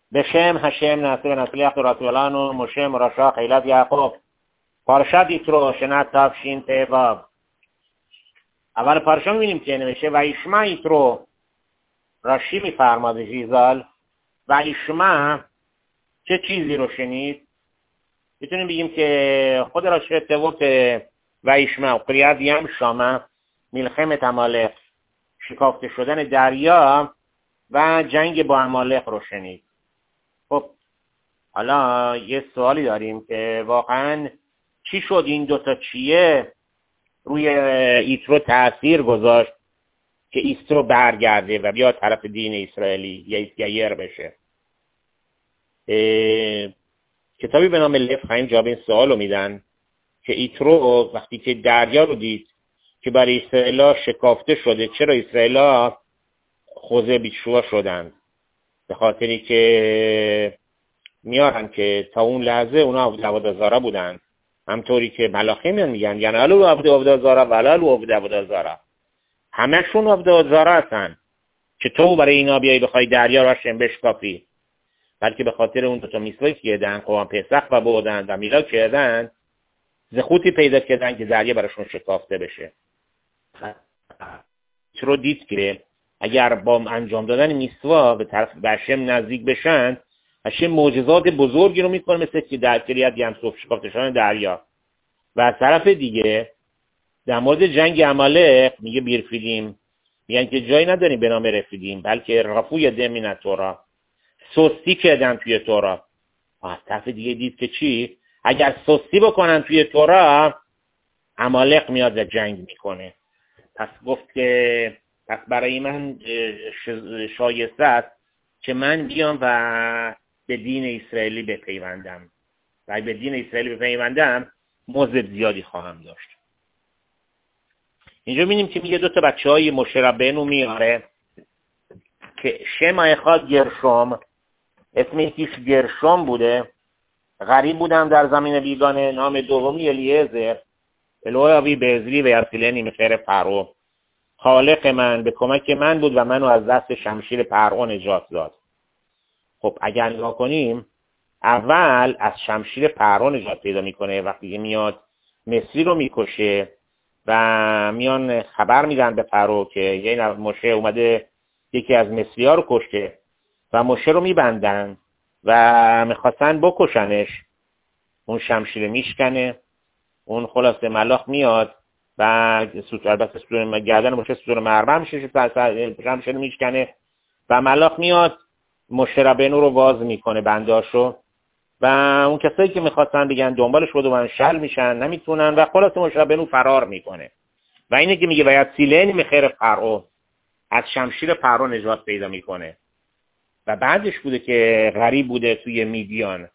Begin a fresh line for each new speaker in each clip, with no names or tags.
בשם השם נעשה ונצליח תורתו לנו, משה מרשה חילת יעקב. פרשת יתרו, שנת תשפ"ו. אבל פרשה می‌بینیم که نوشته ויشمع یترو، راشی می‌فرماد زیزال ویشمع چه چیزی رو شنید؟ میتونیم بگیم که خود راشی تبوت ویشمع قریاد یم شامه ملخمت عمالق، شکافته شدن دریا و جنگ با عمالق رو شنید. خب حالا یه سوالی داریم که واقعا چی شد این دوتا چیه روی ایترو تأثیر گذاشت که ایترو برگرده و بیاد طرف دین اسرائیلی یا ایسگایر بشه؟ کتابی به نام لف خیم جواب این سوال رو میدن که ایترو وقتی که دریا رو دید که برای اسرائیل شکافته شده، چرا اسرائیل خوزه بیشوا شدند؟ به خاطری که میارن که تا اون لحظه اونا عبودازارا بودن، همطوری که ملاخی میگن یعنی الو عبودازارا ولالو عبودازارا، همشون عبودازارا هستن که تو برای اینا بیایی بخوای دریا رو بشکافی، بلکه به خاطر اون دوتا میسوایی که کردن، قربان پسخ و بودن و میلاد کردن، زخوتی پیدا کردن که دریا براشون شکافته بشه. چرا دید که اگر با انجام دادن میسوا به طرف هشم نزدیک بشن، هشم معجزات بزرگی رو میکنه، مثل که در کریت یمسوف شکافته شدن دریا. و از طرف دیگه در مورد جنگ عمالق میگه بیرفیدیم، میگن که جایی نداریم به نام رفیدیم، بلکه رفوی دمین تورا، سستی کردن توی تورا. از طرف دیگه دید که چی؟ اگر سستی بکنن توی تورا، عمالق میاد و جنگ میکنه. پس گفت که پس برای من شایسته است که من بیام و به دین اسرائیلی بپیوندم و به دین اسرائیلی بپیوندم مزد زیادی خواهم داشت. اینجا می‌بینیم که میگه دو تا بچه‌های مشه ربینو میاره که شم اخاد گرشوم، اسم یکیش گرشوم بوده، غریب بودم در زمین بیگانه، نام دومی الیعزر، الوه آوی بزری و یرسلنی مخیر فرو، خالق من به کمک من بود و منو از دست شمشیر فرعون نجات داد. خب اگر نگاه کنیم، اول از شمشیر فرعون نجات پیدا میکنه وقتی میاد مصری رو میکشه و میان خبر میدن به فرعون که یه مشه اومده یکی از مصری ها رو کشته و مشه رو میبندن و میخواستن بکشنش. اون شمشیر میشکنه، اون خلاصه ملاخ میاد و البته سطور گردن مشه سطور مرمر میشه، شمشیر میشکنه و ملاخ میاد مشه ربینو رو باز میکنه بنداشو و اون کسایی که میخواستن بگن دنبالش بود و شل میشن نمیتونن و خلاصه مشه ربینو فرار میکنه. و اینه که میگه باید سیلین میخیر فرعون، از شمشیر فرعون نجات پیدا میکنه. و بعدش بوده که غریب بوده توی میدیان،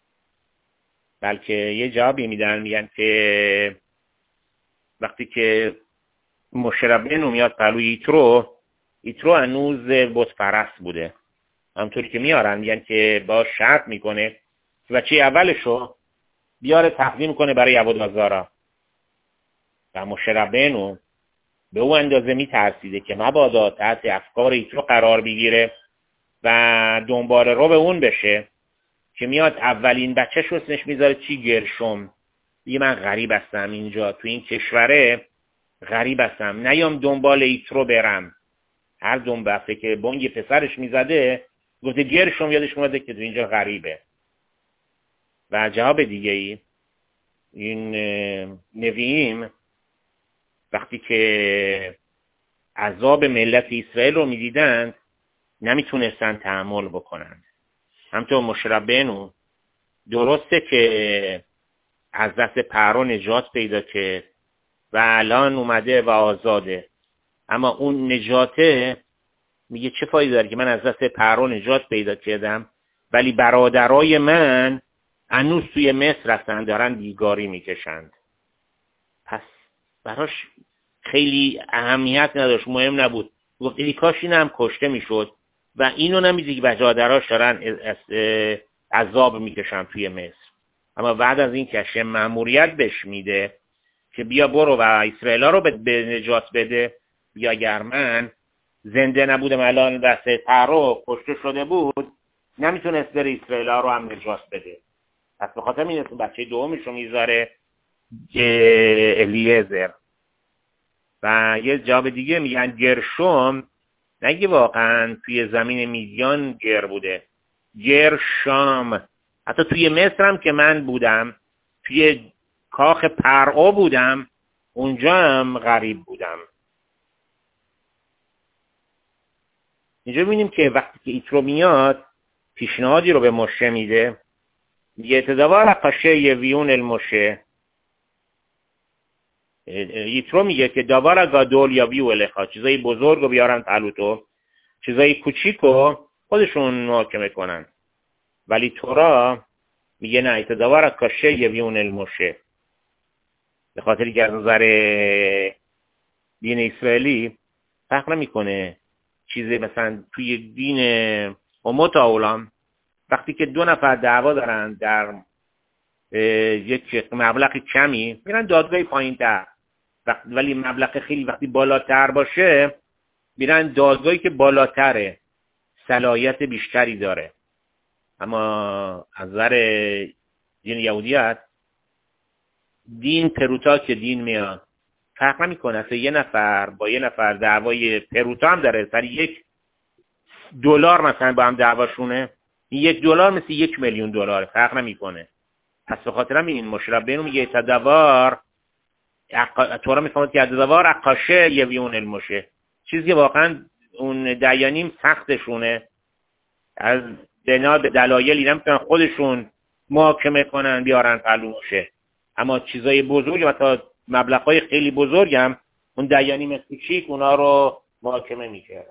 بلکه یه جوابی میدن، میگن که وقتی که مشه ربینو میاد پلوی ایترو هنوز بت پرست بوده، همطوری که میارن میگن که با شرط میکنه بچه اولشو بیاره تقدیم کنه برای عبودازارا و مشه ربینو به اون اندازه میترسیده که مبادا تحت افکار ایترو قرار بگیره و دنبال رو به اون بشه که میاد اولین بچه‌ش رو اسمش میذاره چی؟ گرشوم. دیگه من غریب هستم اینجا تو این کشوره، غریب هستم، نیام دنبال ایترو برم. هر دنبافه که بانگ پسرش میزده گفته گرشوم، یادش اومده که تو اینجا غریبه. و جواب دیگه ای این نوییم وقتی که عذاب ملت اسرائیل رو میدیدند نمیتونستن تحمل بکنن. همطور مشه ربینو درسته که از دست فرعون نجات پیدا کرد و الان اومده و آزاده، اما اون نجاته میگه چه فایده داره که من از دست فرعون نجات پیدا کردم ولی برادرای من هنوز توی مصر هستن دارن بیگاری میکشند. پس براش خیلی اهمیت نداشت، مهم نبود. گفت ای کاش این هم کشته میشد و اینو نمیدی که برادراش دارن عذاب میکشن توی مصر. اما بعد از این که هشم مأموریت بهش میده که بیا برو و اسرائیل رو به نجات بده، یا اگر من زنده نبودم الان دست فرعون کشته شده بود، نمیتونست بره اسرائیل ها رو هم نجات بده. پس به خاطر این بچه دومش رو میذاره الیعزر. و یه جواب دیگه میگن گرشوم نگه واقعا توی زمین میدیان گر بوده، گرشام. حتی توی مصر هم که من بودم، توی کاخ پرعا بودم، اونجا هم غریب بودم. اینجا ببینیم که وقتی که ایترو میاد پیشنهادی رو به مشه میده، میگه تدوار قشه یویون المشه. ایترو میگه که داوار گادول یا ویو الخا، چیزای بزرگ رو بیارن پلو تو، چیزای کوچیک رو خودشون محاکمه کنن. ولی تورا میگه نه، تدوار قشه یویون المشه. به خاطری که از نظر دین اسرائیلی فرق نمیکنه چیزی مثلا توی دین امت اولام وقتی که دو نفر دعوا دارن در یک مبلغ کمی میرن دادگاه پایین‌تر، ولی مبلغ خیلی وقتی بالاتر باشه میرن دادگاهی که بالاتره، صلاحیت بیشتری داره. اما از نظر دین یهودیت دین پروتا که دین میاد فرق نمیکنه. اصلا یه نفر با یه نفر دعوای پروتا هم داره، سر $1 مثلا با هم دعواشونه، این $1 مثل $1,000,000 فرق نمیکنه. پس به خاطر همین این مشرب بینو میگه تدوار تورا میفهمد که تدوار عقاشه یویون المشه، چیزی که واقعا اون دیانیم سختشونه، از بنا به دلایلی نمیتونن خودشون محاکمه کنن بیارن پلو مشه. اما چیزای بزرگ و تا مبلغ‌های خیلی بزرگ هم اون دیانیم کوچیک اونا رو محاکمه میکردن.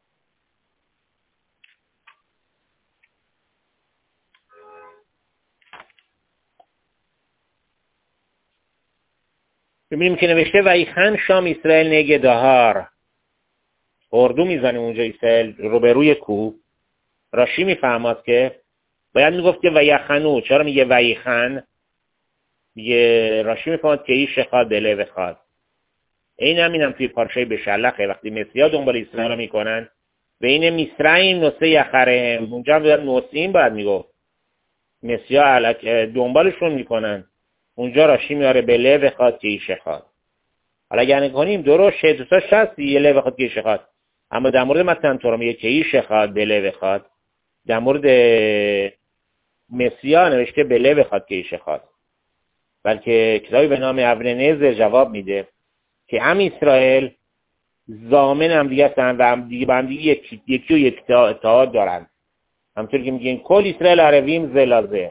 ببینیم که نوشته ویخن شام اسرائیل نگه دهار، اردو میزنه اونجا اسرائیل روبروی کوه. راشی میفهمد که باید میگفت که ویخنو، چرا میگه ویخن؟ میگه راشی میفهمد که این شخاد دله بخواد. این هم توی پارچه بشلخه وقتی مسیحا دنبال اسرائیل میکنن بین میسرائیم نسه یخرهم، اونجا هم نسیم باید میگفت مسیحا دنبالشون میکنن، اونجا راشی میاره به له بخواد که ایشه خواد. حالا اگر کنیم درست دوستاش هست یه له بخواد که ایشه خواد، اما در مورد مثلا تو رو میگه که ایشه خواد به له بخواد، در مورد مسیحا نوشته به له بخواد که ایشه خواد. بلکه کتابی به نام ابرنزر جواب میده که هم اسرائیل ضامن هم دیگه هستن و هم دیگه یکی و یک اتحاد دارن. همطور که میگن کل اسرائیل عربیم زلازه.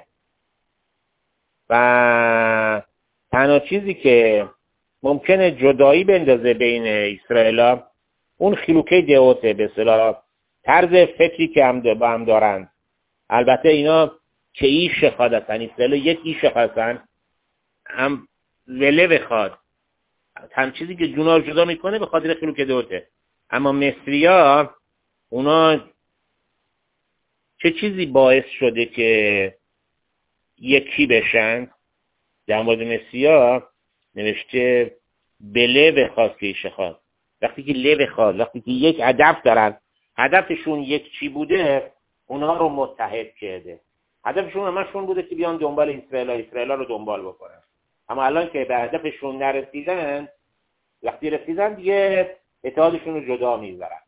و تنها چیزی که ممکنه جدایی بندازه بین اسرائیل اون خلوکه دعوته، به اصطلاح طرز فکری که با هم دارن. البته اینا که ایش خواهد هستن، اسرائیل یک ایش هستن، هم وله بخواد هم چیزی که جونا رو جدا میکنه به خاطر خلوکه دعوته. اما مصریا اونا چه چیزی باعث شده که یکی بشن؟ در مورد مسیحا نوشته بله بخواد که ایشه خواد. وقتی که له بخواد، وقتی که یک هدف دارن، هدفشون یک چی بوده، اونها رو متحد کرده. هدفشون همشون بوده که بیان دنبال اسرائیل رو دنبال بکنن. اما الان که به هدفشون نرسیدن، وقتی رسیدن دیگه اتحادشون رو جدا میذارن.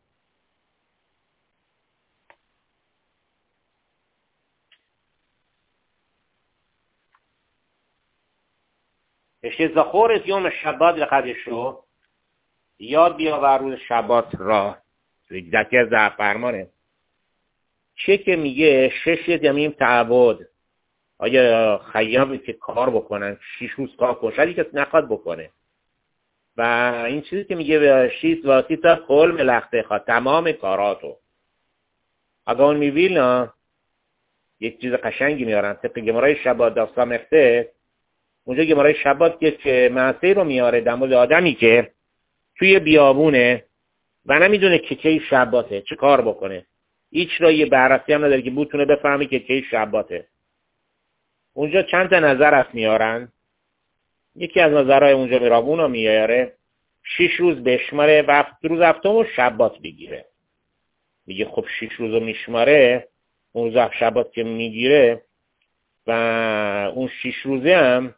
اشته زخور یوم شبات لقدشو، یاد بیاور روز شبات را، ذکر از فرمانه چه که میگه 6 یمیم تعبد. آیا خیابی که کار بکنن 6 روز کار کنن، شاید کسی نخواد بکنه. و این چیزی که میگه 6 واسی تا کل ملخته خواد تمام کاراتو. اگه اون میبینه یک چیز قشنگی میارن طبق گمارای شبات داستان مخته. اونجا گمارای شبات که معصی رو میاره در مورد آدمی که توی بیابونه و نمیدونه که کی شباته چه کار بکنه، هیچ راهی بررسی هم نداره که بتونه بفهمی که کی شباته. اونجا چند تا نظر هست میارن. یکی از نظرهای اونجا میرابونو میاره 6 روز بشماره و روز هفتم شبات بگیره. میگه خب 6 روزو میشماره، اون روز شبات که میگیره و اون 6 روزه هم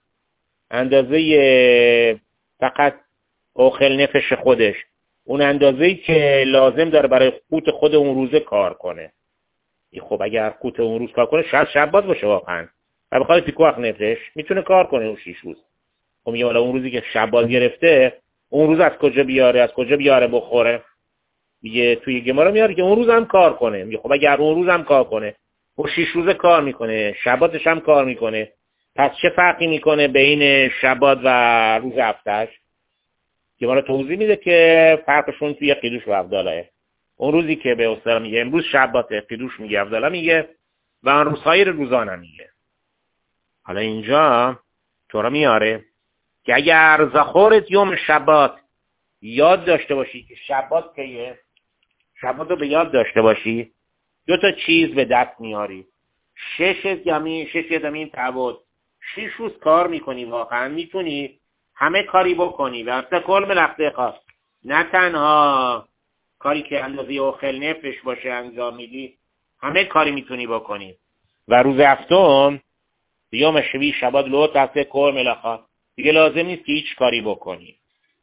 اندازه فقط اوخل نفش خودش، اون اندازه‌ای که لازم داره برای قوت خود اون روزه کار کنه. خب اگر قوت اون روز کار کنه شاید شبات باشه واقعا و بخواد پیکوخ نفش میتونه کار کنه اون 6 روز. خب میگه حالا اون روزی که شبات گرفته اون روز از کجا بیاره بخوره؟ میگه توی گمارا میاره که اون روز هم کار کنه. میگه خب اگر اون روز هم کار کنه و 6 روزه کار میکنه، شباتش هم کار میکنه، پس چه فرقی میکنه بین شبات و روز هفتهش؟ گمارا توضیح میده که فرقشون توی قیدوش و افدالایه. اون روزی که به اصطلاح میگه امروز شباته، قیدوش میگه، افدالا میگه و آن روزهای روزانه میگه. حالا اینجا تورا میاره که اگر زخورت یوم شبات، یاد داشته باشی که شبات کیه، شبات رو به یاد داشته باشی، 2 تا چیز به دست میاری. 6 یدمین تعبد، 6 روز کار میکنی، واقعا میتونی همه کاری بکنی و اصلا کل ملخته خواست، نه تنها کاری که اندازه اوخل نفش باشه انجام میدی، همه کاری میتونی بکنی. و روز هفتم یوم شبی شبات لو تحت کل ملخه، دیگه لازم نیست که هیچ کاری بکنی.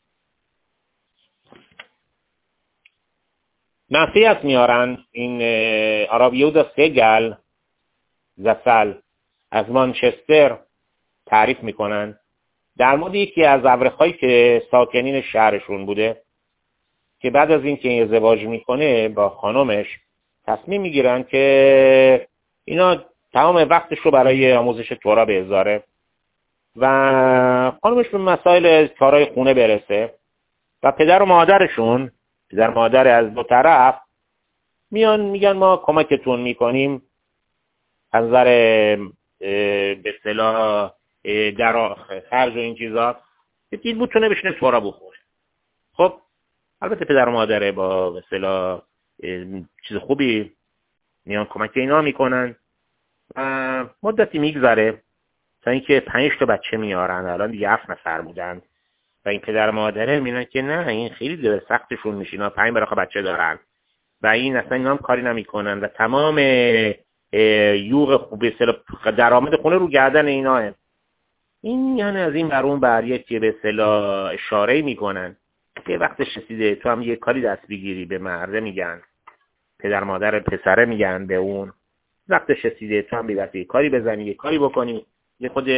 نصیحت میارن این آرابیودا سگل زسل از مانچستر تعریف میکنن در مورد یکی از ابرخایی که ساکنین شهرشون بوده که بعد از این که ازدواج میکنه با خانمش تصمیم میگیرن که اینا تمام وقتش رو برای آموزش تورا بذاره و خانمش به مسائل کارهای خونه برسه و پدر و مادرشون، پدر مادر از دو طرف، میان میگن ما کمکتون میکنیم از نظر به اصطلاح در خرج و این چیزا، که دید بتونه بشینه تورا بخوره. خب البته پدر و مادر با به اصطلاح چیز خوبی میان کمک اینا میکنن و مدتی میگذره تا اینکه 5 تا بچه میارن. الان دیگه 7 نفر بودن و این پدر و مادره میبینن که نه، این خیلی داره سختشون میشه، اینا 5 برخه بچه دارن و این اصلا اینا هم کاری نمیکنن و تمام یوغ خوب به اصطلاح درآمد خونه رو گردن اینا. این یعنی از این برون بریه که به اصطلاح اشاره میکنن که وقتش رسیده تو هم یه کاری دست بگیری. به مرده میگن، پدر مادر پسره میگن به اون وقتش رسیده تو هم یه کاری بزنی، یه کاری بکنی، یه خود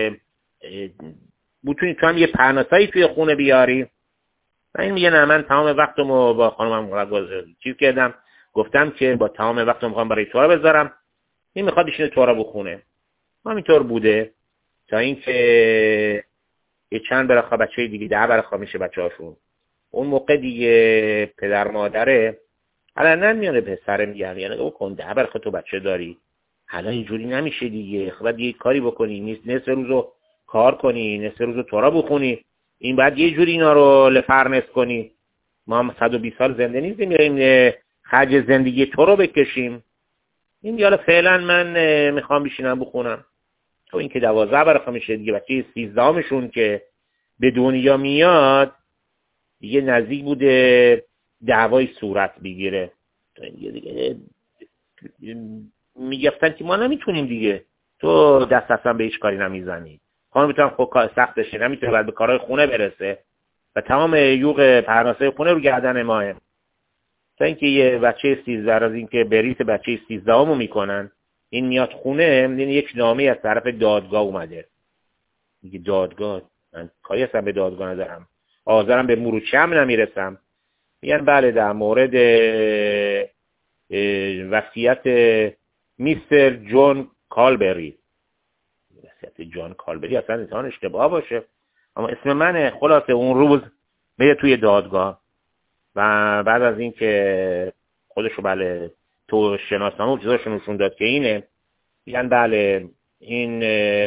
بتونی تو هم یه پرناسایی توی خونه بیاری. و این میگه نه، من تمام وقتمو با خانمم چیز کردم، گفتم که با تمام وقتم میخوام برای تورا بذارم، این میخواد بشینه تورا بخونه. همینطور بوده تا اینکه یه چند برخه بچه دیگه 10 برخه میشه بچه‌هاشون. اون موقع دیگه پدر مادره علنا میانه پسره میگن یعنی بکن 10 برخه تو بچه داری، حالا اینجوری نمیشه دیگه، خب باید یه کاری بکنی، نیست نصف روزو کار کنی، نصف روزو تورا بخونی، این بعد یه جوری اینا رو لفرنس کنی. ما هم 120 سال زنده نیستیم میریم خرج زندگی تو رو بکشیم. این دیگه فعلا من میخوام بشینم بخونم. تو این که 12 برخه میشه دیگه، بچه 13 که به دنیا میاد دیگه نزدیک بوده دعوای صورت بگیره. تو این دیگه میگفتن که ما نمیتونیم دیگه، تو دست اصلا به هیچ کاری نمیزنی، خانم خب کار سختشه، نمیتونه بعد به کارهای خونه برسه و تمام یوغ پرناسه خونه رو گردن ماه. تا اینکه یه بچه 13 از این که بریت بچه 13 میکنن، این میاد خونه، این یک نامه از طرف دادگاه اومده. میگه دادگاه؟ من کاری اصلا به دادگاه ندارم، آذرم به مروچه هم نمیرسم. میگن بله در مورد وصیت میستر جون کالبری. وصیت جون کالبری اصلا انسان اشتباه باشه، اما اسم منه. خلاصه اون روز میره توی دادگاه و بعد از این که خودشو بله تو شناسنامه و چیزاشو نشون داد که اینه، میگن بله این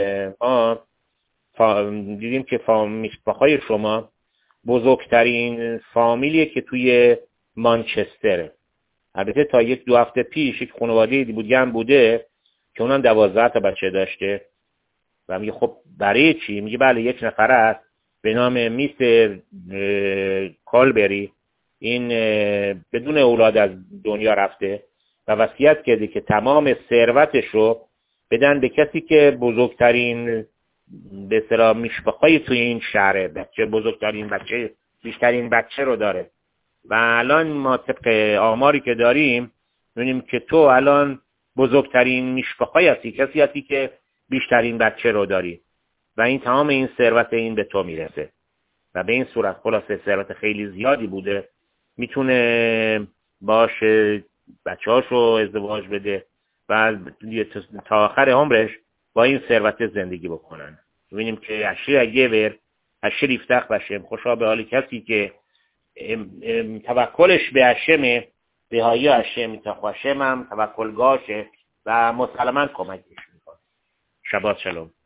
دیدیم که میشباخای شما بزرگترین فامیلیه که توی مانچستره. البته تا 1-2 هفته پیش یک خانواده دیگه هم بوده که اونم 12 تا بچه داشته. و میگه خب برای چی؟ میگه بله یک نفر است به نام میستر کالبری، این بدون اولاد از دنیا رفته و وصیت کرده که تمام ثروتش رو بدن به کسی که بزرگترین به اصطلاح میشبخای توی این شهره، بیشترین بچه رو داره. و الان ما طبق آماری که داریم می‌بینیم که تو الان بزرگترین میشبخای هستی، کسی هستی که بیشترین بچه رو داری و این تمام این ثروت این به تو میرسه. و به این صورت خلاصه ثروت خیلی زیادی بوده، میتونه باش بچه‌هاشو ازدواج بده و تا آخر عمرش با این ثروت زندگی بکنن. ببینیم که اشیر گور اشیر یفتخ بشه، خوشا به حال کسی که توکلش به هشمه، به های هشم تا هشم هم توکلگاشه و مسلماً کمکش میکنه. شبات شلوم.